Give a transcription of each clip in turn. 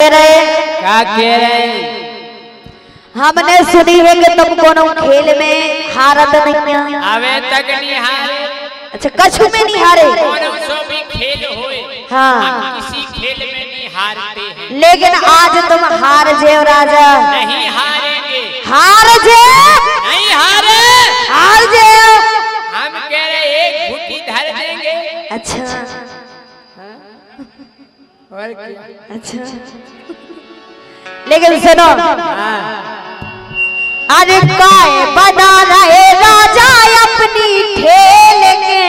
क्या कह रहे? हमने सुनी है कि तुम कोनो खेल में हारत नहीं है। अवे तक नहीं हारे। अच्छा कछु में नहीं हारे। कोनो सो भी खेल होए, हाँ हम किसी खेल में नहीं हारते हैं। लेकिन आज तुम हार जाओ राजा। नहीं हारेंगे। हार जाओ। नहीं हारे। हार जाओ। हम कह रहे एक घुट्टी धर देंगे। अच्छा और क्या? अच्छा लेकिन सुनो, अरे काय बना रहे राजा अपनी खेल के,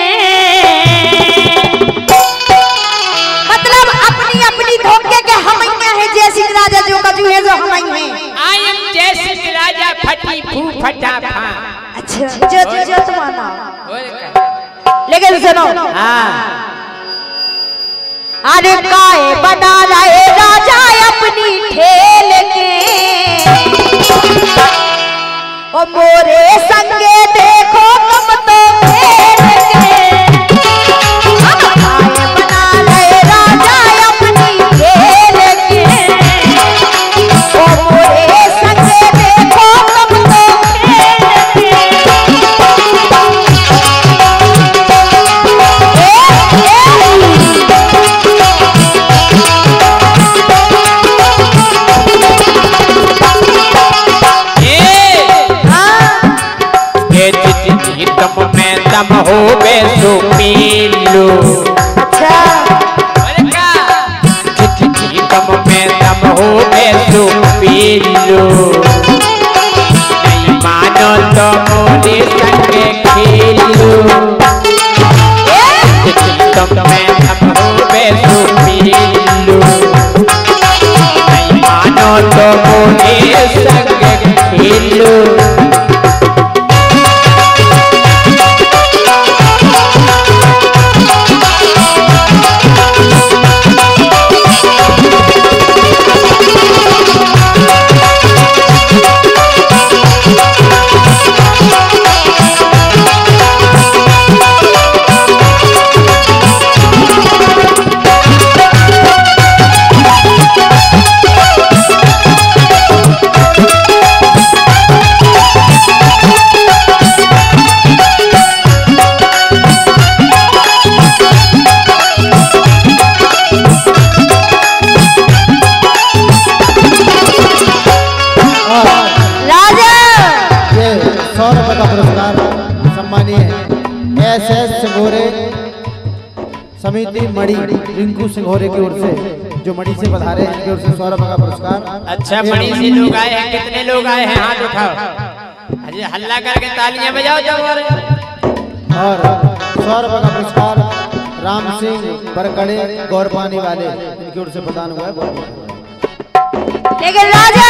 मतलब अपनी अपनी धोखे के हम है जैसी राजा जो कजू है जो हम है। आई एम जैसी राजा फटी फू फटा फा। अच्छा जो तुम्हारा। और क्या? लेकिन सुनो, हाँ अरे काय बना रहे राजा अपनी खेल के, ओ मोरे संगे देखो तुम तो खेल के। काय बना रहे राजा अपनी खेल के, ओ मोरे संगे देखो तुम तो खेल के। तम में दम हो बे सो पी लो। अच्छा तम में दम हो बे सो पी लो। नहीं मानो तो मोरे संगे खेल लो। तम में दम हो बे सो पी लो। नहीं मानो तो मोरे संगे खेल लो। समिति मणि रिंकू सिंघोरे की ओर से जो मणि से पधारे हैं, इनकी ओर से 100 रुपए का पुरस्कार। अच्छा मणि से लोग आए हैं, कितने लोग आए हैं हाथ उठाओ। अरे हल्ला करके तालियां बजाओ जब। और 100 रुपए का पुरस्कार राम सिंह बरकड़े गौरपानी वाले, इनकी ओर से प्रदान हुआ है। लेकिन राजा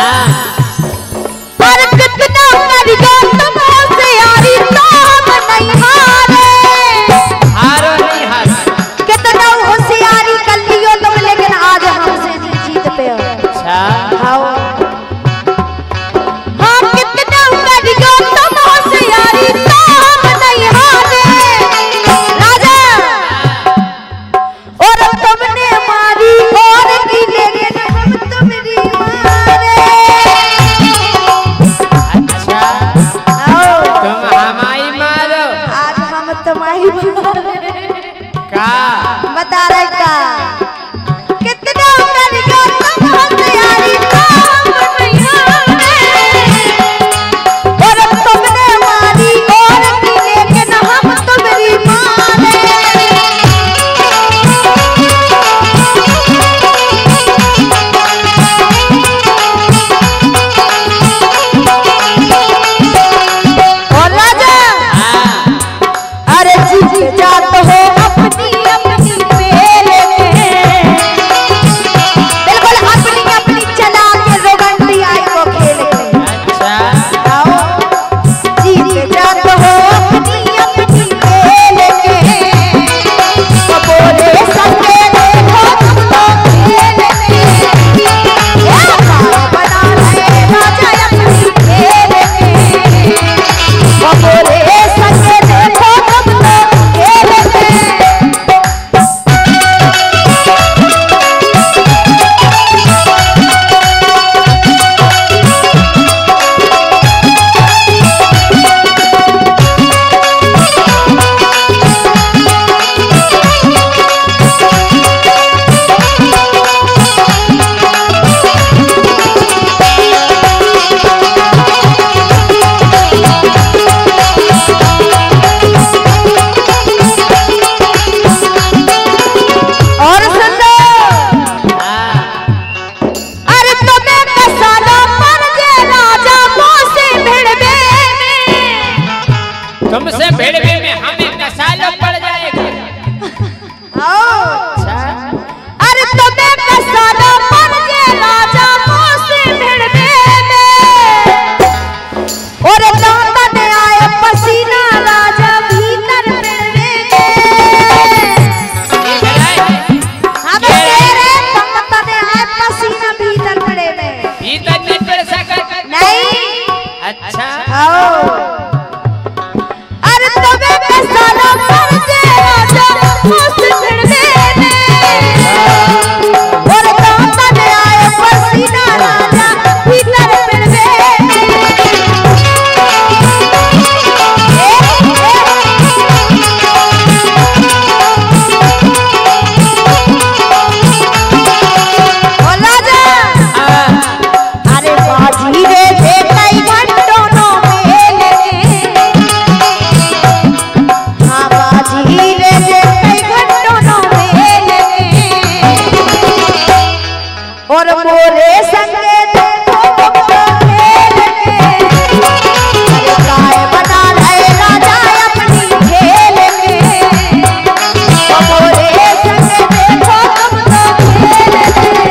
पर कितना करियो तुम से यारी तो हम नहीं हारे। हारो नहीं हारो। कितना होशियारी कर लियो तुम, लेकिन आज हमसे नहीं जीत पे हो। अच्छा आओ हाँ कितना करियो तुम होशियारी तो हम नहीं हारे। राजा और तुमने मारी और की, लेकिन हम तुम्हारी मारे। अच्छा आओ तुम हमारी मारो। आज हम तुम्हारी मारे। का बता रहे का कितना करियो तुम होशियारी तो आओ अरे तबे के साला पर जे राजा मस्त भिड़वे ने और कांता ने आए पसीना राजा भीतर भिड़वे बोला जा अरे बाजी रे जे कई घंटों नो मेले हाँ बाजी रे जे कई घंटों नो मेले और मोरे संगे देखो बक्का खेलने अरे काय बना ले राजा अपनी खेल में और मोरे संगे देखो बक्का खेलने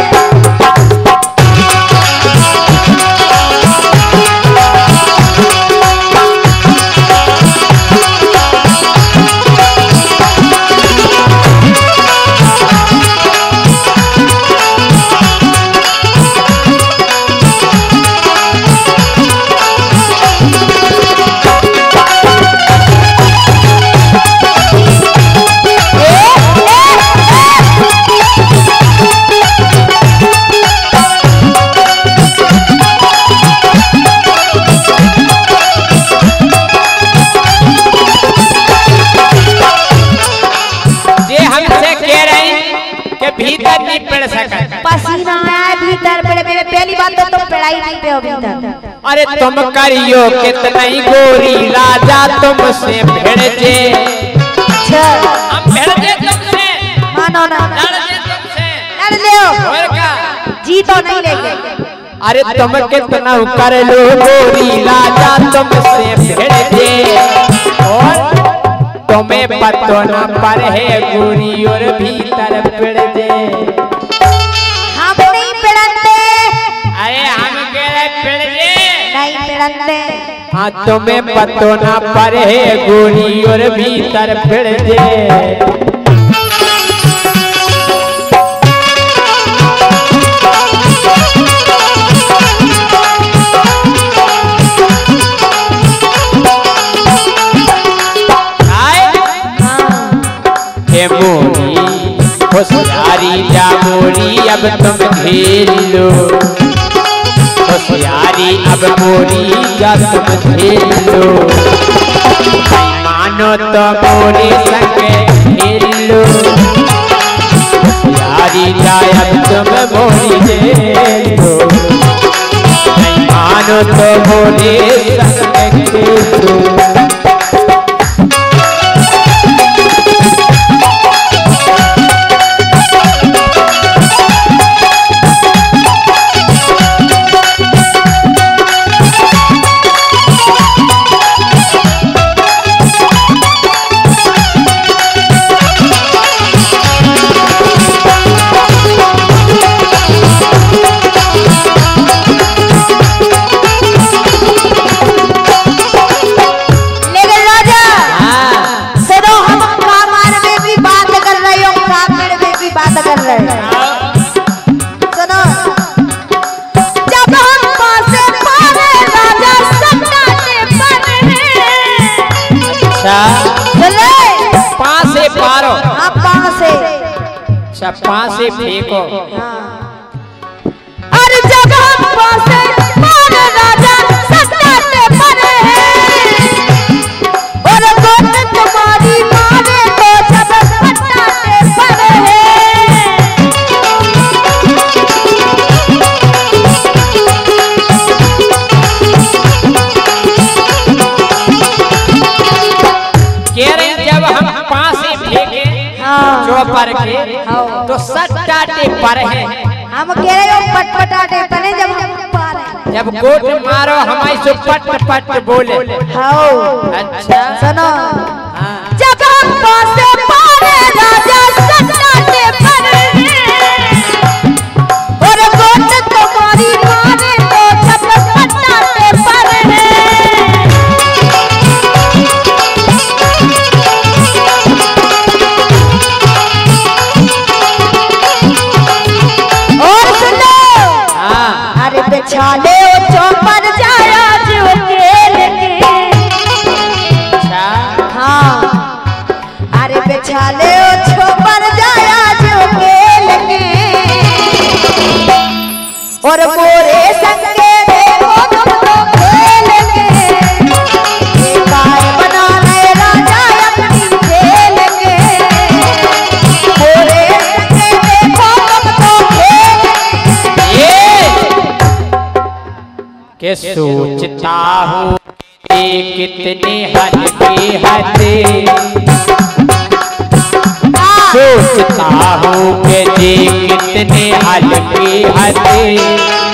जे हमसे कह रहे हैं कि भीतर नहीं पड़ सकता। पसीना आया भीतर पड़े मेरे पहली बात तो तुम पढ़ाई नहीं पे हो भीतर अरे तुम करियो कितना ही गोरी राजा तुमसे भिड़ जे अच्छा हम भिड़ जे तुमसे मानो ना लड़ जे तुमसे लड़ लियो और क्या जी तो नहीं लेके अरे तुम कितना कर लो गोरी राजा तुमसे भिड़ जे और तुम्हें पतो न पर है गोरी और भीतर पिड़ जे हम नहीं पिड़नते अरे हम कह रहे पिड़ जे नहीं पिड़नते हाँ तुम्हें पतो न पर है गोरी और भीतर पिड़ जे मोरी होशियारी जा मोरी अब तुम खेल लो होशियारी अब मोरी जा तुम खेल लो मानो तो मोरे संग खेल लो होशियारी जा अब तुम मोरी खेल लो मानो तो मोरे संग खेल लो पासे फेंको अरे जब हम पासे मारे राजा सत्ताते पड़े हैं और गोट तुम्हारी मारे तो जब सत्ताते पड़े हैं कह रहे जब हम पासे फेंके चौपर के तो सट्टाटे पर है हम कह रहे हो पटपटाटे पने जब हम पारे जब गोट मारो हमारी से पट पट बोले अच्छा सुनो जब हम पासे पारे राजा सट्टाटे पर और गोट तुम्हारी मारे तो जब सट्टाटे पर बिछाले चौपर जाया जो खेल के ये सोचता हूँ ये कितने हल्के हथे, सोचता हूँ कि ये कितने हल्के हथे,